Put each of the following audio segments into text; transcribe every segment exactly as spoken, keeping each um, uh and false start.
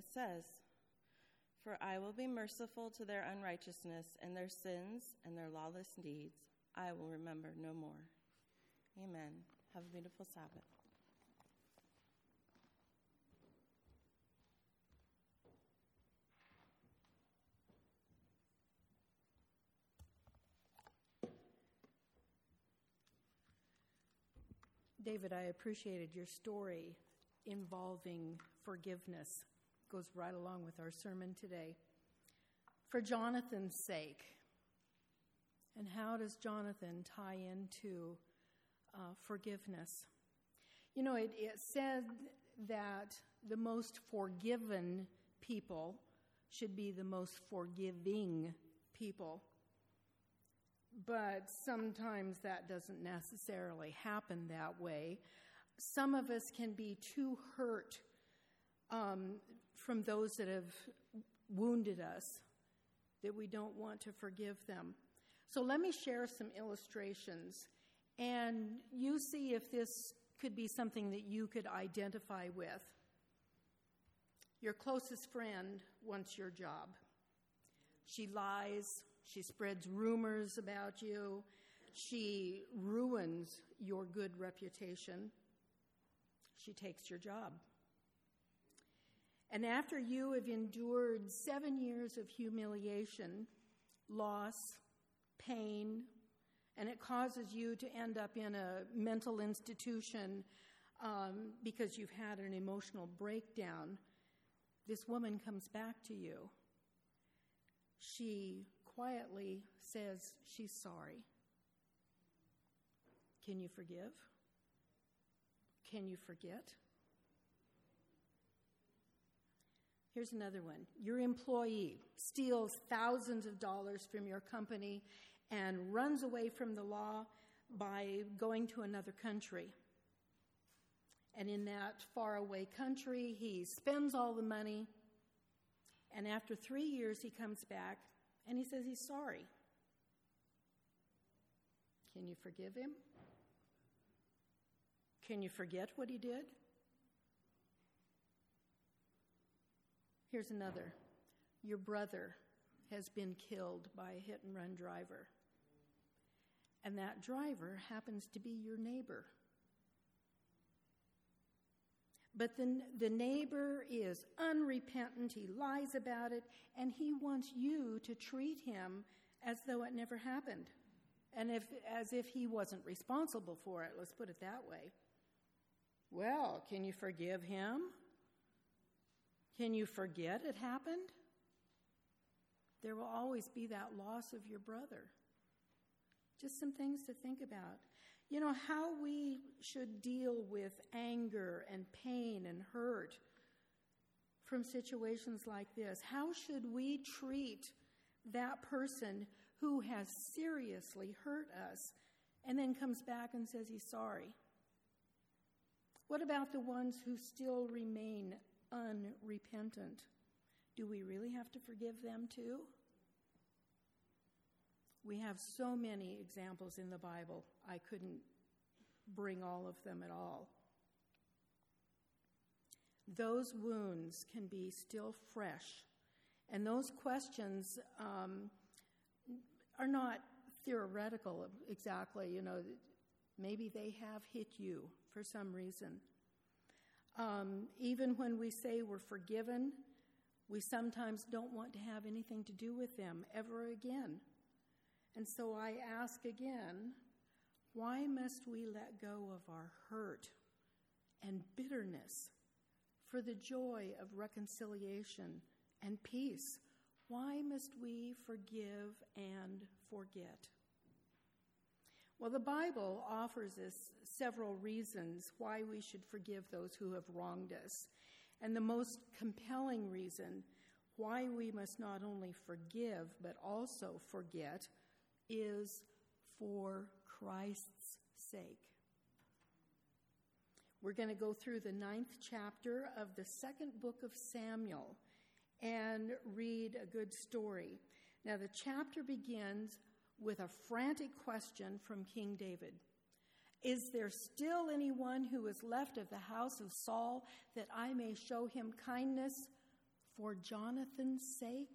says, "For I will be merciful to their unrighteousness, and their sins and their lawless deeds I will remember no more." Amen. Have a beautiful Sabbath. David, I appreciated your story involving forgiveness. Goes right along with our sermon today. For Jonathan's sake. And how does Jonathan tie into uh, forgiveness? You know, it, it said that the most forgiven people should be the most forgiving people. But sometimes that doesn't necessarily happen that way. Some of us can be too hurt um, from those that have wounded us that we don't want to forgive them. So let me share some illustrations, and you see if this could be something that you could identify with. Your closest friend wants your job. She lies. She spreads rumors about you. She ruins your good reputation. She takes your job. And after you have endured seven years of humiliation, loss, pain, and it causes you to end up in a mental institution um, because you've had an emotional breakdown, this woman comes back to you. She quietly says she's sorry. Can you forgive? Can you forget? Here's another one. Your employee steals thousands of dollars from your company and runs away from the law by going to another country. And in that faraway country, he spends all the money. And after three years, he comes back and he says he's sorry. Can you forgive him? Can you forget what he did? Here's another. Your brother has been killed by a hit-and-run driver. And that driver happens to be your neighbor. But the, the neighbor is unrepentant, he lies about it, and he wants you to treat him as though it never happened. And if, as if he wasn't responsible for it, let's put it that way. Well, can you forgive him? Can you forget it happened? There will always be that loss of your brother. Just some things to think about. You know, how we should deal with anger and pain and hurt from situations like this. How should we treat that person who has seriously hurt us and then comes back and says he's sorry? What about the ones who still remain unrepentant? Do we really have to forgive them too? We have so many examples in the Bible. I couldn't bring all of them at all. Those wounds can be still fresh. And those questions um, are not theoretical exactly. You know, maybe they have hit you for some reason. Um, even when we say we're forgiven, we sometimes don't want to have anything to do with them ever again. And so I ask again, why must we let go of our hurt and bitterness for the joy of reconciliation and peace? Why must we forgive and forget? Well, the Bible offers us several reasons why we should forgive those who have wronged us. And the most compelling reason why we must not only forgive but also forget is for Christ's sake. We're going to go through the ninth chapter of the second book of Samuel and read a good story. Now, the chapter begins with a frantic question from King David. Is there still anyone who is left of the house of Saul that I may show him kindness, For Jonathan's sake?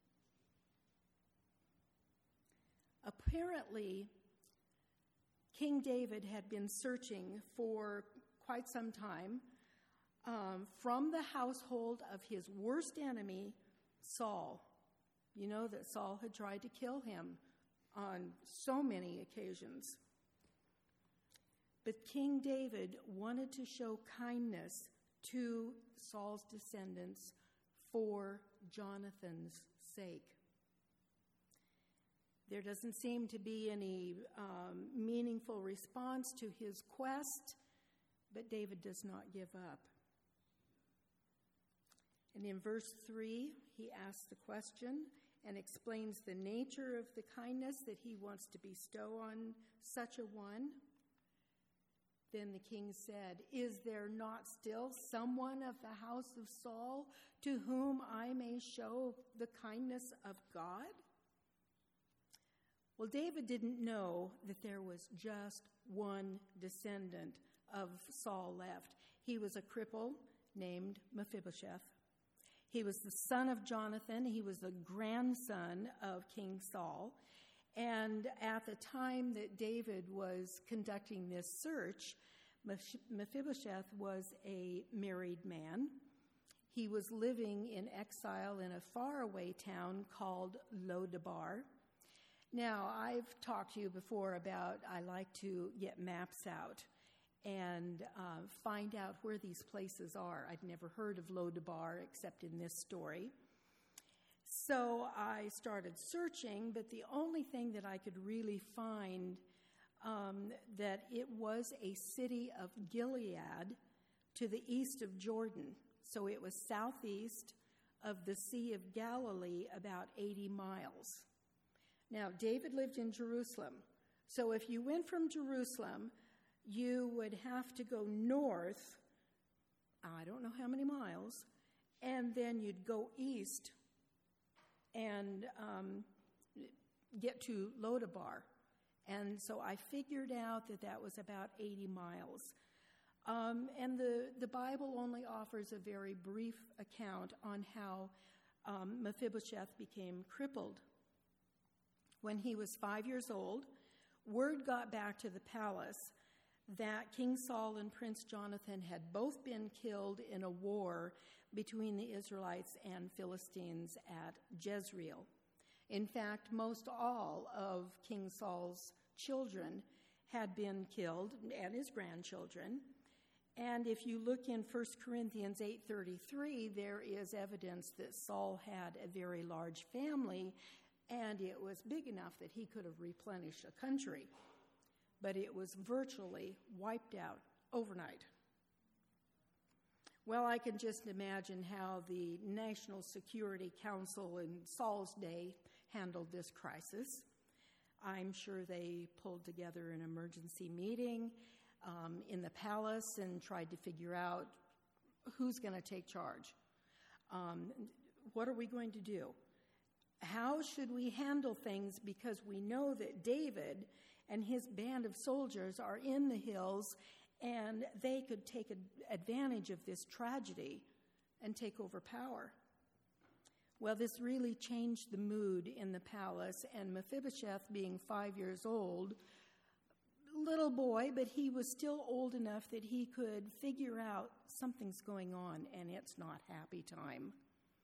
Apparently, King David had been searching for quite some time um, from the household of his worst enemy, Saul. You know that Saul had tried to kill him on so many occasions. But King David wanted to show kindness to Saul's descendants for Jonathan's sake. There doesn't seem to be any um, meaningful response to his quest, but David does not give up. And in verse three, he asks the question and explains the nature of the kindness that he wants to bestow on such a one. Then the king said, "Is there not still someone of the house of Saul to whom I may show the kindness of God?" Well, David didn't know that there was just one descendant of Saul left. He was a cripple named Mephibosheth. He was the son of Jonathan. He was the grandson of King Saul. And at the time that David was conducting this search, Mephibosheth was a married man. He was living in exile in a faraway town called Lo-debar. Now, I've talked to you before about I like to get maps out and uh, find out where these places are. I'd never heard of Lo-debar except in this story. So I started searching, but the only thing that I could really find um, that it was a city of Gilead to the east of Jordan. So it was southeast of the Sea of Galilee, about eighty miles. Now, David lived in Jerusalem. So if you went from Jerusalem, you would have to go north, I don't know how many miles, and then you'd go east and um, get to Lo-debar. And so I figured out that that was about eighty miles. Um, and the, the Bible only offers a very brief account on how um, Mephibosheth became crippled. When he was five years old, word got back to the palace that King Saul and Prince Jonathan had both been killed in a war between the Israelites and Philistines at Jezreel. In fact, most all of King Saul's children had been killed, and his grandchildren. And if you look in First Corinthians eight thirty-three, there is evidence that Saul had a very large family, and it was big enough that he could have replenished a country. But it was virtually wiped out overnight. Well, I can just imagine how the National Security Council in Saul's day handled this crisis. I'm sure they pulled together an emergency meeting um, in the palace and tried to figure out who's going to take charge. Um, what are we going to do? How should we handle things, because we know that David and his band of soldiers are in the hills and they could take advantage of this tragedy and take over power. Well, this really changed the mood in the palace, and Mephibosheth, being five years old, little boy, but he was still old enough that he could figure out something's going on, and it's not happy time.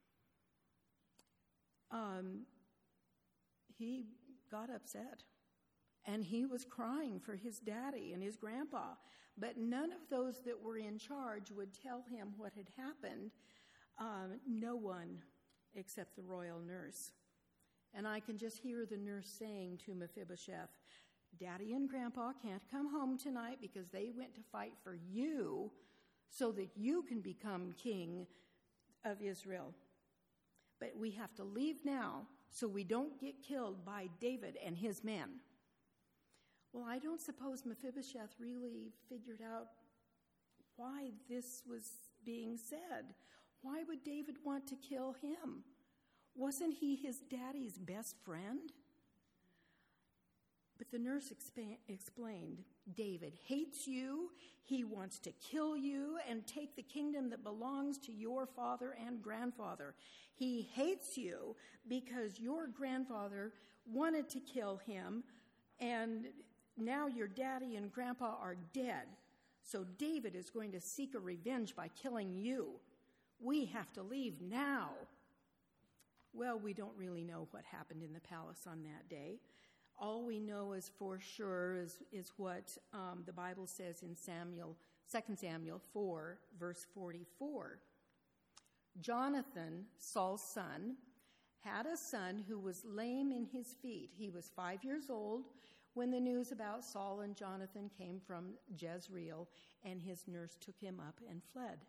Um, he got upset, and he was crying for his daddy and his grandpa, but none of those that were in charge would tell him what had happened. Um, no one except the royal nurse. And I can just hear the nurse saying to Mephibosheth, "Daddy and Grandpa can't come home tonight because they went to fight for you so that you can become king of Israel. But we have to leave now so we don't get killed by David and his men." Well, I don't suppose Mephibosheth really figured out why this was being said. Why would David want to kill him? Wasn't he his daddy's best friend? But the nurse expa- explained, David hates you, he wants to kill you and take the kingdom that belongs to your father and grandfather. He hates you because your grandfather wanted to kill him, and now your daddy and grandpa are dead. So David is going to seek a revenge by killing you. We have to leave now. Well, we don't really know what happened in the palace on that day. All we know is for sure is, is what um, the Bible says in Samuel, Second Samuel four, verse forty-four. Jonathan, Saul's son, had a son who was lame in his feet. He was five years old when the news about Saul and Jonathan came from Jezreel, and his nurse took him up and fled.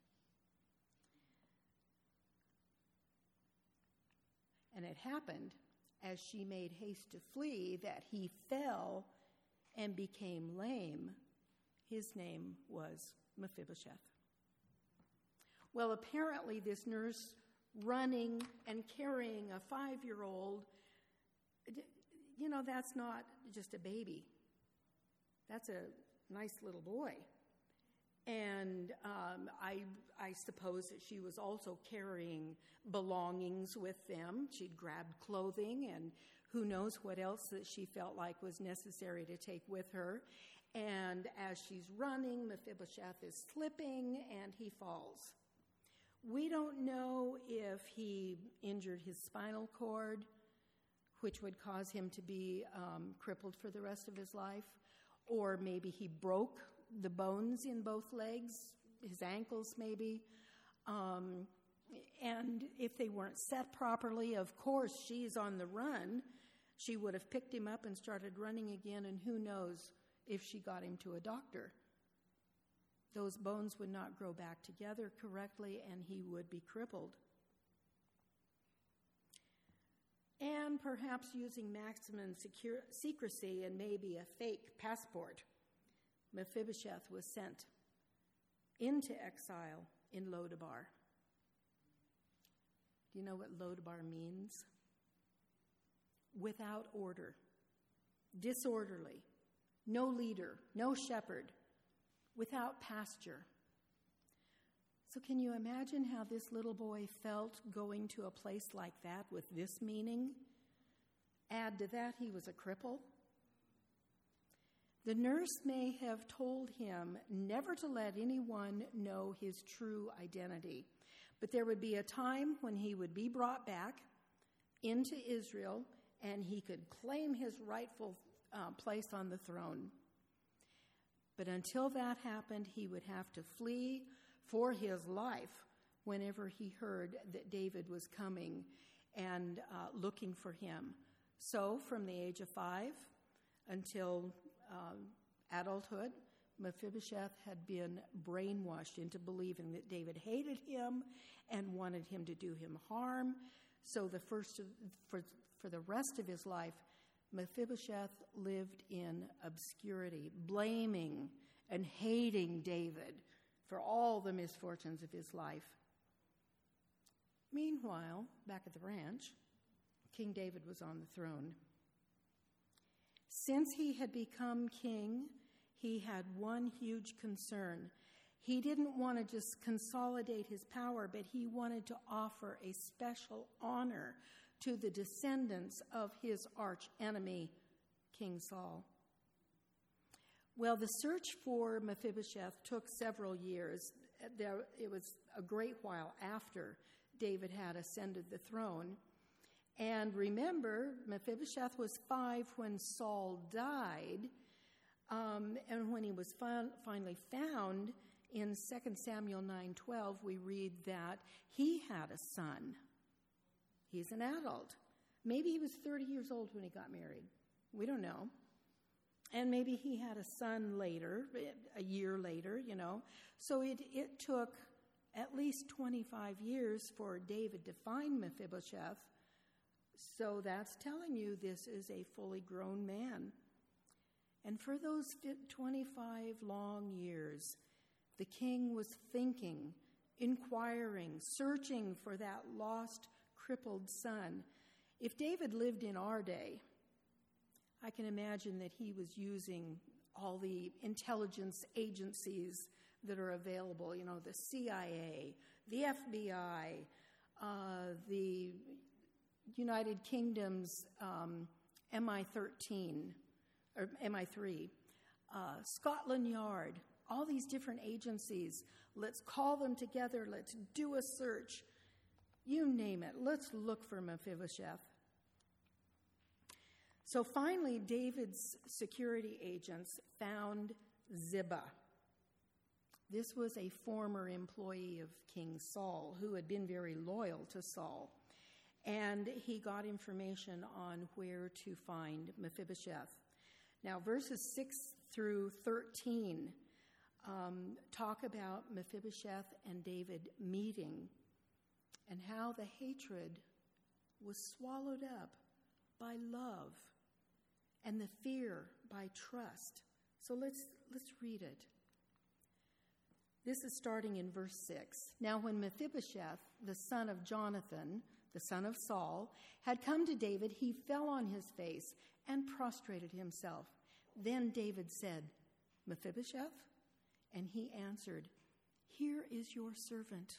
And it happened, as she made haste to flee, that he fell and became lame. His name was Mephibosheth. Well, apparently this nurse running and carrying a five-year-old, you know, that's not just a baby. That's a nice little boy. And um, I, I suppose that she was also carrying belongings with them. She'd grabbed clothing and who knows what else that she felt like was necessary to take with her. And as she's running, Mephibosheth is slipping and he falls. We don't know if he injured his spinal cord, which would cause him to be um, crippled for the rest of his life, or maybe he broke the bones in both legs, his ankles maybe. Um, and if they weren't set properly, of course, she's on the run. She would have picked him up and started running again, and who knows if she got him to a doctor. Those bones would not grow back together correctly, and he would be crippled. And perhaps using maximum secure, secrecy and maybe a fake passport, Mephibosheth was sent into exile in Lodabar. Do you know what Lodabar means? Without order, disorderly, no leader, no shepherd, without pasture. So can you imagine how this little boy felt going to a place like that with this meaning? Add to that, he was a cripple. The nurse may have told him never to let anyone know his true identity, but there would be a time when he would be brought back into Israel and he could claim his rightful uh, place on the throne. But until that happened, he would have to flee for his life whenever he heard that David was coming and uh, looking for him. So from the age of five until um, adulthood, Mephibosheth had been brainwashed into believing that David hated him and wanted him to do him harm. So the first of, for, for the rest of his life, Mephibosheth lived in obscurity, blaming and hating David for all the misfortunes of his life. Meanwhile, back at the ranch, King David was on the throne. Since he had become king, he had one huge concern. He didn't want to just consolidate his power, but he wanted to offer a special honor to the descendants of his arch enemy, King Saul. Well, the search for Mephibosheth took several years. There, it was a great while after David had ascended the throne. And remember, Mephibosheth was five when Saul died, um, and when he was fi- finally found in Second Samuel nine twelve, we read that he had a son. He's an adult. Maybe he was thirty years old when he got married. We don't know. And maybe he had a son later, a year later, you know. So it, it took at least twenty-five years for David to find Mephibosheth. So that's telling you this is a fully grown man. And for those twenty-five long years, the king was thinking, inquiring, searching for that lost, crippled son. If David lived in our day, I can imagine that he was using all the intelligence agencies that are available, you know, the C I A, the F B I, uh, the United Kingdom's um, M I thirteen, or M I three, uh, Scotland Yard, all these different agencies. Let's call them together. Let's do a search. You name it. Let's look for Mephibosheth. So finally, David's security agents found Ziba. This was a former employee of King Saul who had been very loyal to Saul. And he got information on where to find Mephibosheth. Now, verses six through thirteen um, talk about Mephibosheth and David meeting and how the hatred was swallowed up by love and the fear by trust. So let's let's read it. This is starting in verse six. Now when Mephibosheth, the son of Jonathan, the son of Saul, had come to David, he fell on his face and prostrated himself. Then David said, Mephibosheth? And he answered, Here is your servant.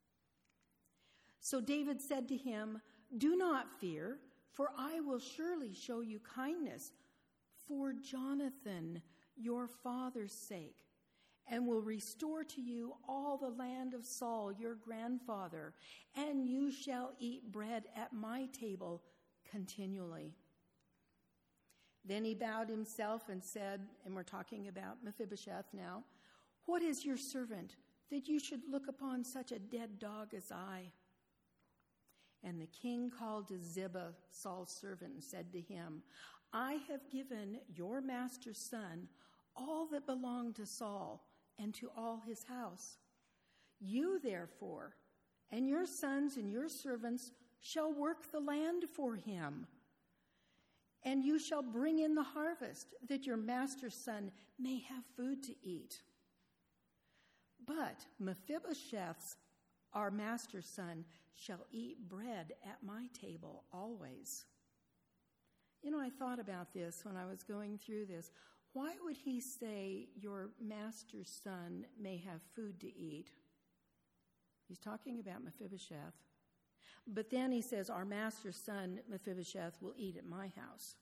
So David said to him, Do not fear, for I will surely show you kindness for Jonathan, your father's sake, and will restore to you all the land of Saul, your grandfather, and you shall eat bread at my table continually. Then he bowed himself and said, and we're talking about Mephibosheth now, What is your servant, that you should look upon such a dead dog as I? And the king called to Ziba, Saul's servant, and said to him, I have given your master's son all that belonged to Saul and to all his house. You, therefore, and your sons and your servants shall work the land for him, and you shall bring in the harvest, that your master's son may have food to eat. But Mephibosheth, our master's son, shall eat bread at my table always. You know, I thought about this when I was going through this. Why would he say your master's son may have food to eat? He's talking about Mephibosheth. But then he says, our master's son, Mephibosheth, will eat at my house.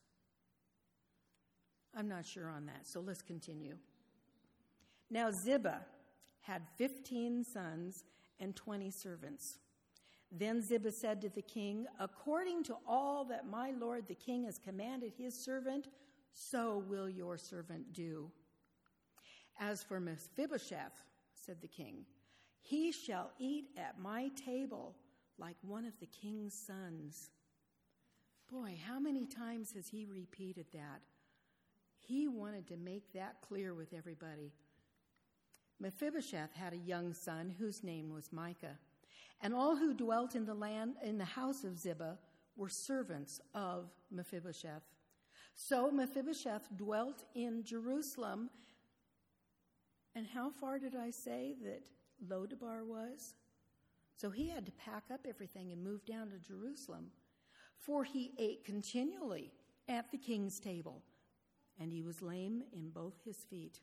I'm not sure on that, so let's continue. Now Ziba had fifteen sons and twenty servants. Then Ziba said to the king, According to all that my lord the king has commanded his servant, so will your servant do. As for Mephibosheth, said the king, he shall eat at my table like one of the king's sons. Boy, how many times has he repeated that? He wanted to make that clear with everybody. Mephibosheth had a young son whose name was Micah, and all who dwelt in the land in the house of Ziba were servants of Mephibosheth. So Mephibosheth dwelt in Jerusalem. And how far did I say that Lodabar was? So he had to pack up everything and move down to Jerusalem, for he ate continually at the king's table, and he was lame in both his feet.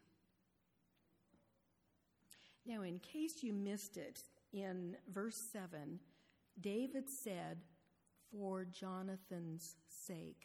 Now, in case you missed it, in verse seven, David said, for Jonathan's sake.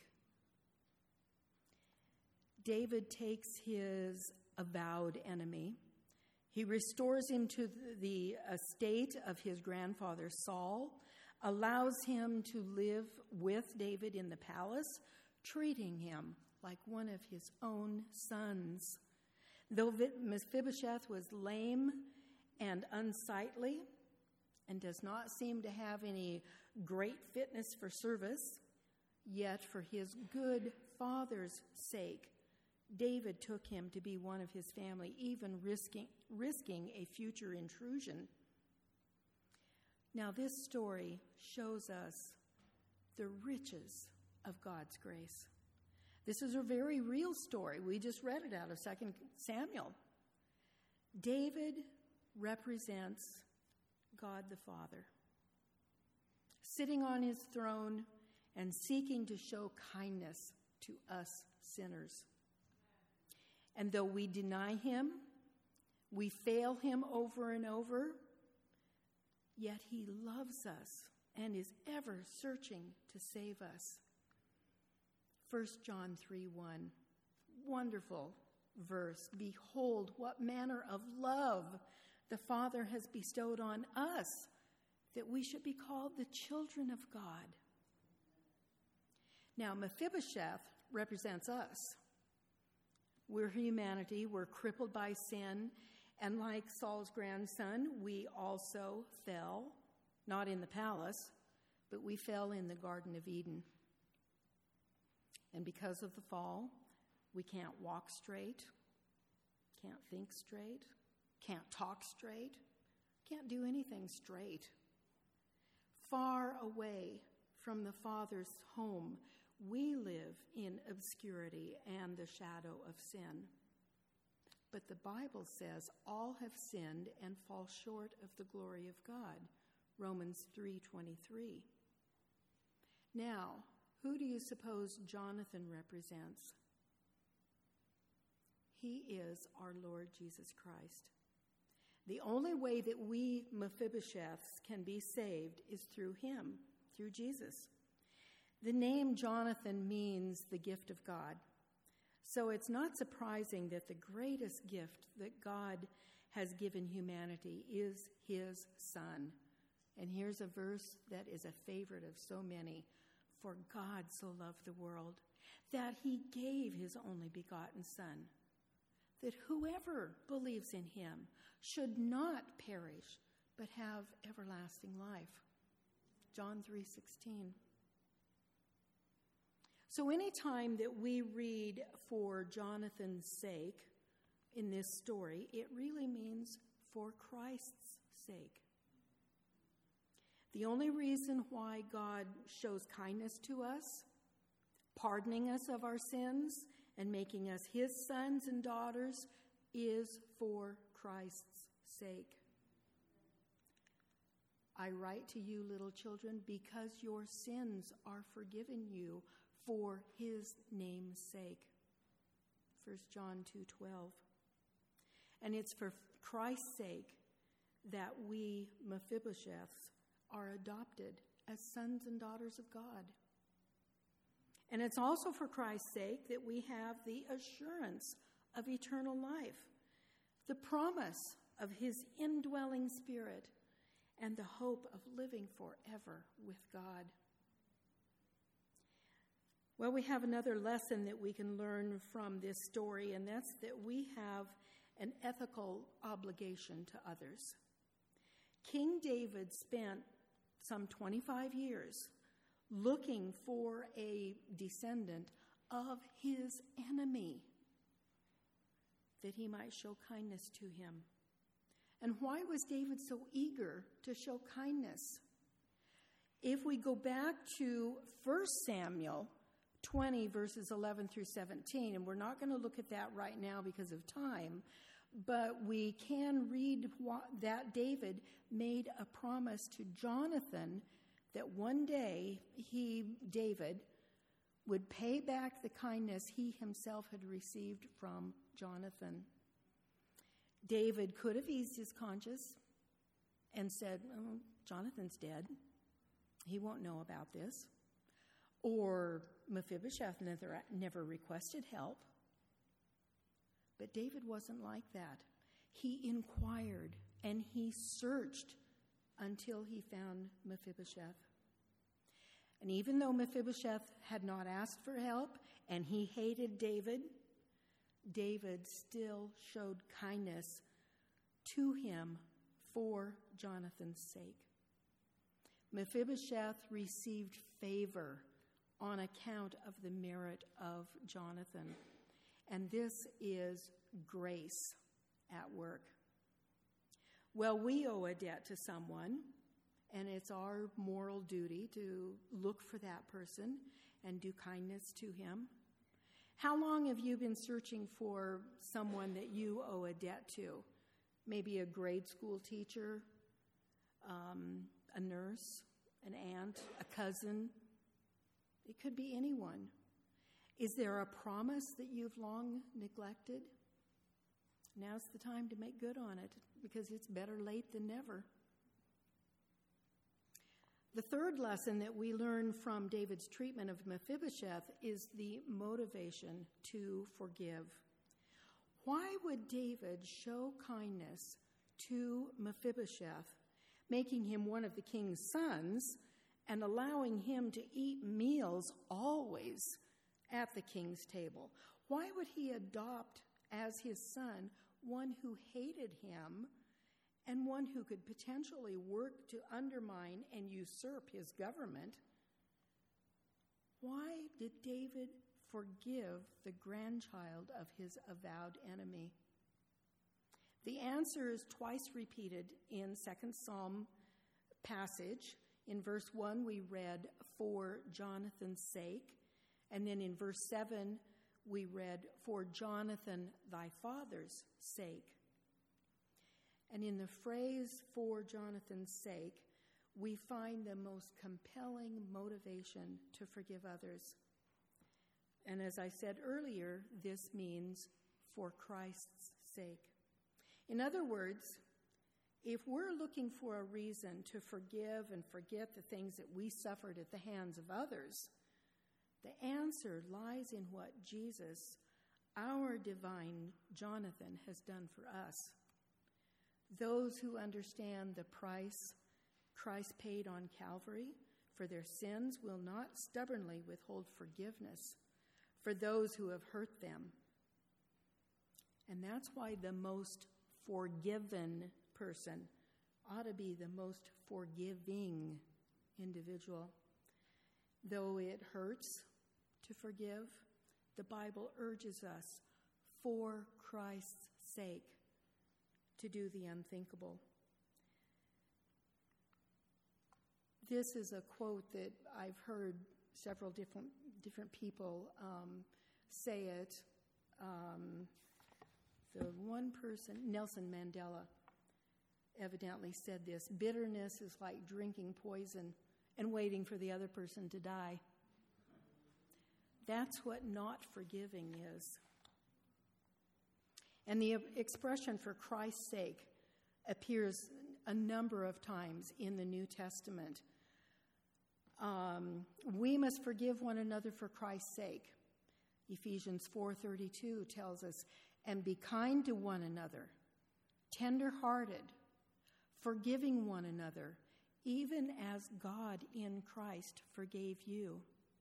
David takes his avowed enemy. He restores him to the estate of his grandfather Saul, allows him to live with David in the palace, treating him like one of his own sons. Though Mephibosheth was lame and unsightly and does not seem to have any great fitness for service, yet for his good father's sake, David took him to be one of his family, even risking, risking a future intrusion. Now, this story shows us the riches of God's grace. This is a very real story. We just read it out of Second Samuel. David represents God the Father, sitting on his throne and seeking to show kindness to us sinners. And though we deny him, we fail him over and over, yet he loves us and is ever searching to save us. First John three one, wonderful verse. Behold, what manner of love the Father has bestowed on us, that we should be called the children of God. Now, Mephibosheth represents us. We're humanity. We're crippled by sin. And like Saul's grandson, we also fell, not in the palace, but we fell in the Garden of Eden. And because of the fall, we can't walk straight, can't think straight, can't talk straight, can't do anything straight. Far away from the Father's home, we live in obscurity and the shadow of sin. But the Bible says all have sinned and fall short of the glory of God, Romans three twenty-three. Now, who do you suppose Jonathan represents? He is our Lord Jesus Christ. The only way that we Mephibosheths can be saved is through him, through Jesus. The name Jonathan means the gift of God. So it's not surprising that the greatest gift that God has given humanity is his Son. And here's a verse that is a favorite of so many. For God so loved the world that he gave his only begotten Son, that whoever believes in him should not perish, but have everlasting life. John three sixteen. So any time that we read for Jonathan's sake in this story, it really means for Christ's sake. The only reason why God shows kindness to us, pardoning us of our sins and making us his sons and daughters, is for Christ's sake. I write to you, little children, because your sins are forgiven you for his name's sake. First John two twelve. And it's for Christ's sake that we Mephibosheths are adopted as sons and daughters of God. And it's also for Christ's sake that we have the assurance of eternal life, the promise of his indwelling Spirit, and the hope of living forever with God. Well, we have another lesson that we can learn from this story, and that's that we have an ethical obligation to others. King David spent some twenty-five years looking for a descendant of his enemy that he might show kindness to him. And why was David so eager to show kindness? If we go back to First Samuel twenty, verses eleven through seventeen, and we're not going to look at that right now because of time, but we can read that David made a promise to Jonathan that one day he, David, would pay back the kindness he himself had received from Jonathan. David could have eased his conscience and said, oh, Jonathan's dead. He won't know about this. Or Mephibosheth never, never requested help. But David wasn't like that. He inquired and he searched until he found Mephibosheth. And even though Mephibosheth had not asked for help and he hated David, David still showed kindness to him for Jonathan's sake. Mephibosheth received favor on account of the merit of Jonathan. And this is grace at work. Well, we owe a debt to someone, and it's our moral duty to look for that person and do kindness to him. How long have you been searching for someone that you owe a debt to? Maybe a grade school teacher, um, a nurse, an aunt, a cousin. It could be anyone. Is there a promise that you've long neglected? Now's the time to make good on it, because it's better late than never. The third lesson that we learn from David's treatment of Mephibosheth is the motivation to forgive. Why would David show kindness to Mephibosheth, making him one of the king's sons and allowing him to eat meals always at the king's table? Why would he adopt as his son one who hated him and one who could potentially work to undermine and usurp his government? Why did David forgive the grandchild of his avowed enemy? The answer is twice repeated in Second Psalm passage. In verse one, we read, "For Jonathan's sake." And then in verse seven, we read, "For Jonathan thy father's sake." And in the phrase, "for Jonathan's sake," we find the most compelling motivation to forgive others. And as I said earlier, this means for Christ's sake. In other words, if we're looking for a reason to forgive and forget the things that we suffered at the hands of others, the answer lies in what Jesus, our divine Jonathan, has done for us. Those who understand the price Christ paid on Calvary for their sins will not stubbornly withhold forgiveness for those who have hurt them. And that's why the most forgiven person ought to be the most forgiving individual. Though it hurts to forgive, the Bible urges us, for Christ's sake, to do the unthinkable. This is a quote that I've heard several different different people um, say it. Um, the one person, Nelson Mandela, evidently said this: bitterness is like drinking poison and waiting for the other person to die. That's what not forgiving is. And the expression "for Christ's sake" appears a number of times in the New Testament. Um, we must forgive one another for Christ's sake. Ephesians four thirty-two tells us, "And be kind to one another, tender-hearted, forgiving one another, even as God in Christ forgave you."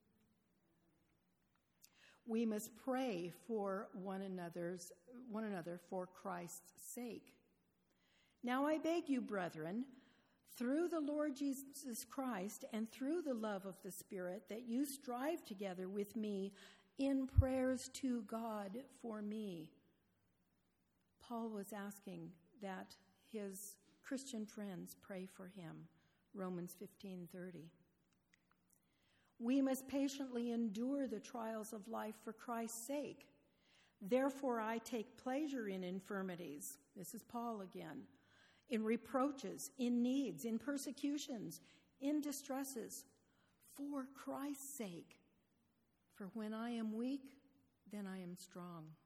We must pray for one another's one another for Christ's sake. "Now I beg you, brethren, through the Lord Jesus Christ and through the love of the Spirit, that you strive together with me in prayers to God for me." Paul was asking that his Christian friends pray for him. Romans fifteen thirty. We must patiently endure the trials of life for Christ's sake. "Therefore I take pleasure in infirmities," this is Paul again, "in reproaches, in needs, in persecutions, in distresses, for Christ's sake. For when I am weak, then I am strong."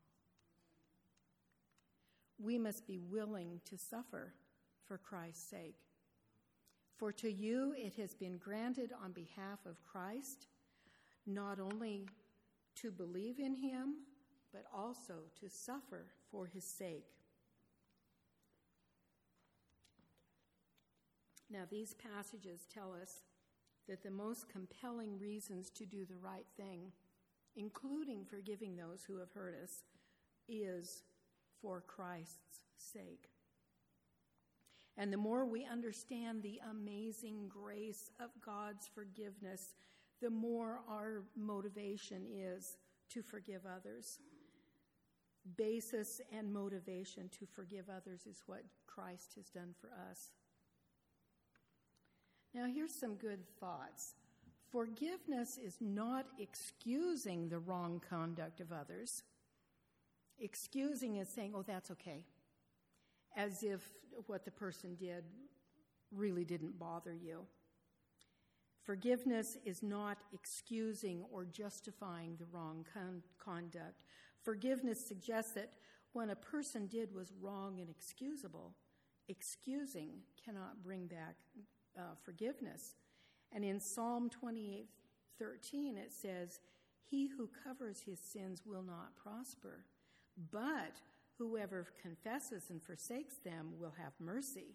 We must be willing to suffer for Christ's sake. "For to you it has been granted on behalf of Christ, not only to believe in him, but also to suffer for his sake." Now, these passages tell us that the most compelling reasons to do the right thing, including forgiving those who have hurt us, is for Christ's sake. And the more we understand the amazing grace of God's forgiveness, the more our motivation is to forgive others. Basis and motivation to forgive others is what Christ has done for us. Now, here's some good thoughts. Forgiveness is not excusing the wrong conduct of others. Excusing is saying, "Oh, that's okay," as if what the person did really didn't bother you. Forgiveness is not excusing or justifying the wrong con- conduct. Forgiveness suggests that when a person did was wrong and excusable, excusing cannot bring back uh, forgiveness. And in Psalm twenty-eight thirteen, it says, "He who covers his sins will not prosper, but whoever confesses and forsakes them will have mercy."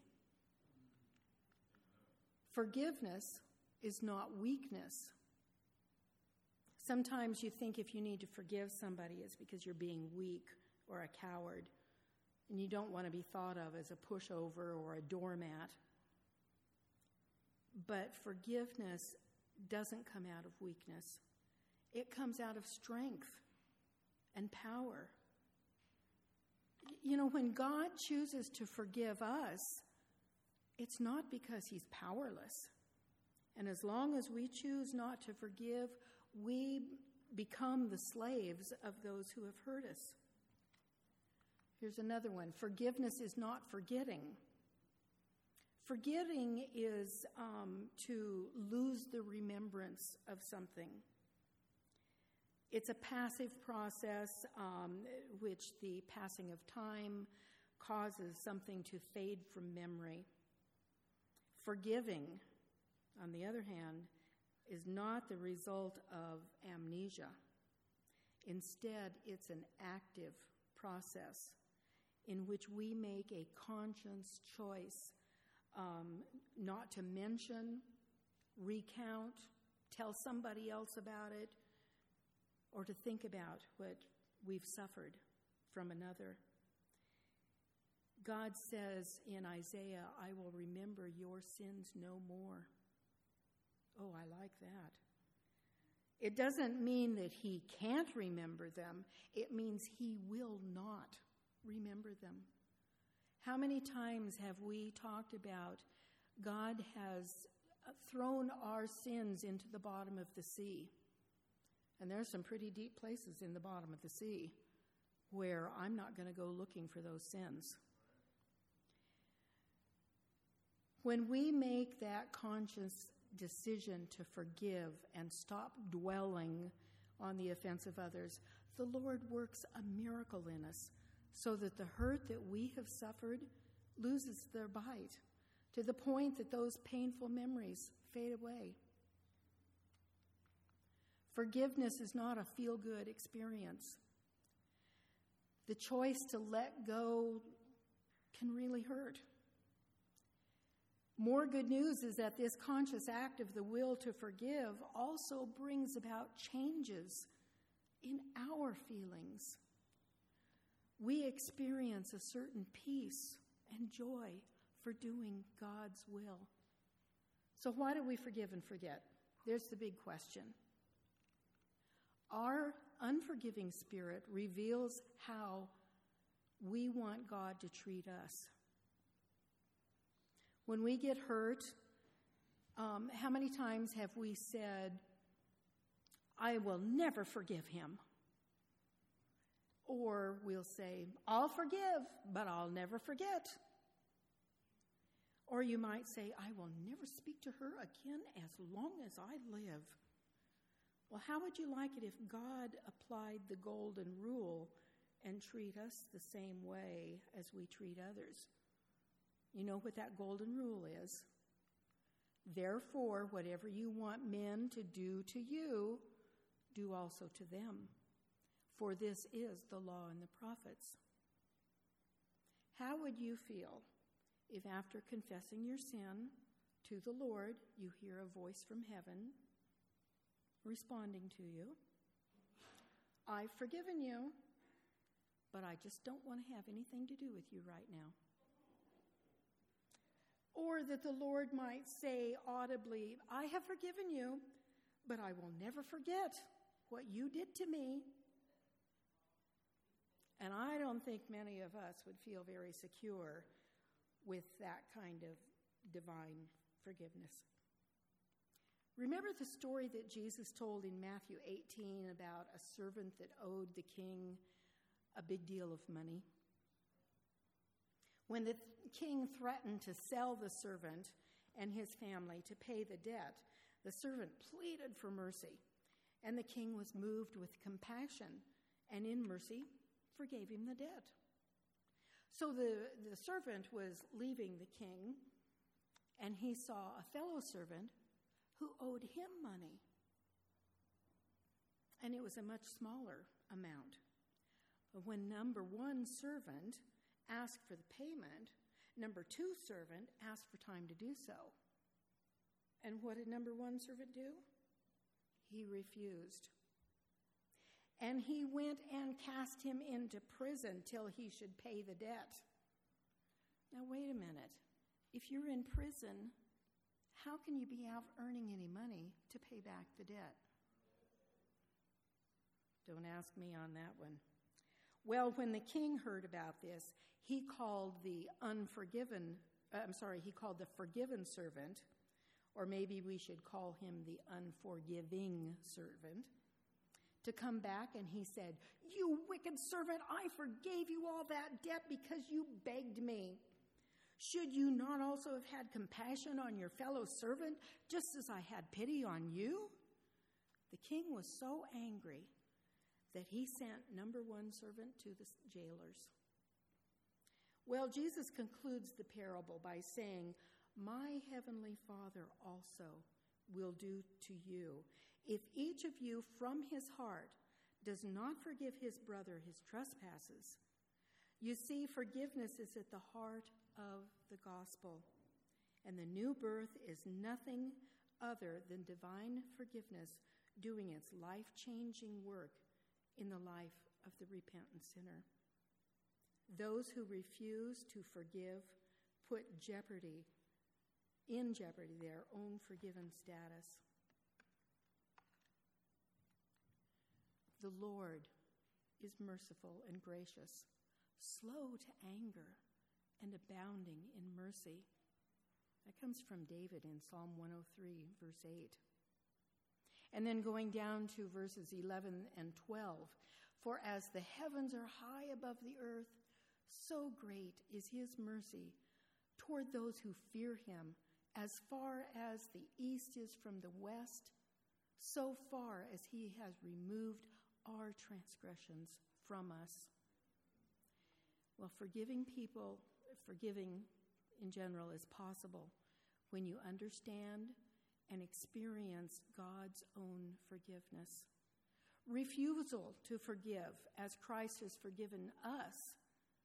Forgiveness is not weakness. Sometimes you think if you need to forgive somebody, it's because you're being weak or a coward, and you don't want to be thought of as a pushover or a doormat. But forgiveness doesn't come out of weakness. It comes out of strength and power. You know, when God chooses to forgive us, it's not because he's powerless. And as long as we choose not to forgive, we become the slaves of those who have hurt us. Here's another one. Forgiveness is not forgetting. Forgetting is um, to lose the remembrance of something. It's a passive process um, which the passing of time causes something to fade from memory. Forgiving, on the other hand, is not the result of amnesia. Instead, it's an active process in which we make a conscious choice um, not to mention, recount, tell somebody else about it, or to think about what we've suffered from another. God says in Isaiah, "I will remember your sins no more." Oh, I like that. It doesn't mean that he can't remember them. It means he will not remember them. How many times have we talked about God has thrown our sins into the bottom of the sea? And there's some pretty deep places in the bottom of the sea where I'm not going to go looking for those sins. When we make that conscious decision to forgive and stop dwelling on the offense of others, the Lord works a miracle in us so that the hurt that we have suffered loses their bite to the point that those painful memories fade away. Forgiveness is not a feel-good experience. The choice to let go can really hurt. More good news is that this conscious act of the will to forgive also brings about changes in our feelings. We experience a certain peace and joy for doing God's will. So why do we forgive and forget? There's the big question. Our unforgiving spirit reveals how we want God to treat us. When we get hurt, um, how many times have we said, "I will never forgive him"? Or we'll say, "I'll forgive, but I'll never forget." Or you might say, "I will never speak to her again as long as I live." Well, how would you like it if God applied the golden rule and treat us the same way as we treat others? You know what that golden rule is. "Therefore, whatever you want men to do to you, do also to them. For this is the law and the prophets." How would you feel if after confessing your sin to the Lord, you hear a voice from heaven responding to you, "I've forgiven you, but I just don't want to have anything to do with you right now"? Or that the Lord might say audibly, "I have forgiven you, but I will never forget what you did to me." And I don't think many of us would feel very secure with that kind of divine forgiveness. Remember the story that Jesus told in Matthew eighteen about a servant that owed the king a big deal of money? When the king threatened to sell the servant and his family to pay the debt, The servant pleaded for mercy, and the king was moved with compassion, and in mercy forgave him the debt. So the, the servant was leaving the king, and he saw a fellow servant who owed him money. And it was a much smaller amount. But when number one servant asked for the payment, number two servant asked for time to do so. And what did number one servant do? He refused. And he went and cast him into prison till he should pay the debt. Now, wait a minute. If you're in prison, how can you be out earning any money to pay back the debt? Don't ask me on that one. Well, when the king heard about this, he called the unforgiven, uh, I'm sorry, he called the forgiven servant, or maybe we should call him the unforgiving servant, to come back, and he said, "You wicked servant, I forgave you all that debt because you begged me. Should you not also have had compassion on your fellow servant, just as I had pity on you?" The king was so angry that he sent number one servant to the jailers. Well, Jesus concludes the parable by saying, "My heavenly Father also will do to you if each of you from his heart does not forgive his brother his trespasses." You see, forgiveness is at the heart of the gospel, and the new birth is nothing other than divine forgiveness doing its life-changing work in the life of the repentant sinner. Those who refuse to forgive put jeopardy, in jeopardy, their own forgiven status. The Lord is merciful and gracious, slow to anger, and abounding in mercy. That comes from David in Psalm one oh three, verse eight. And then going down to verses eleven and twelve, "For as the heavens are high above the earth, so great is his mercy toward those who fear him. As far as the east is from the west, so far as he has removed our transgressions from us." Well, forgiving people, forgiving in general is possible when you understand and experience God's own forgiveness. Refusal to forgive as Christ has forgiven us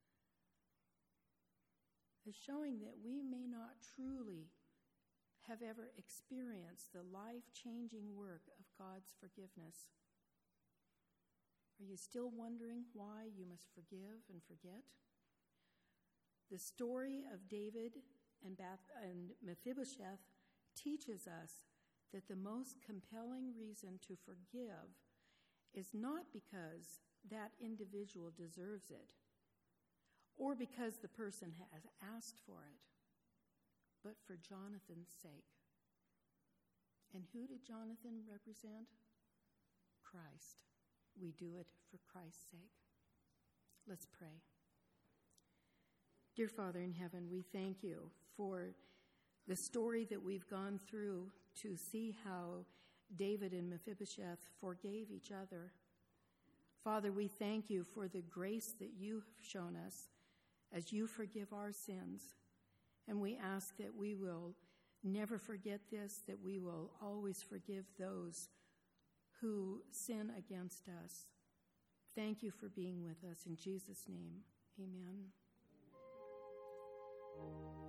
is showing that we may not truly have ever experienced the life-changing work of God's forgiveness. Are you still wondering why you must forgive and forget? The story of David and, Bath- and Mephibosheth teaches us that the most compelling reason to forgive is not because that individual deserves it or because the person has asked for it, but for Jonathan's sake. And who did Jonathan represent? Christ. We do it for Christ's sake. Let's pray. Dear Father in heaven, we thank you for the story that we've gone through to see how David and Mephibosheth forgave each other. Father, we thank you for the grace that you have shown us as you forgive our sins. And we ask that we will never forget this, that we will always forgive those who sin against us. Thank you for being with us. In Jesus' name, amen.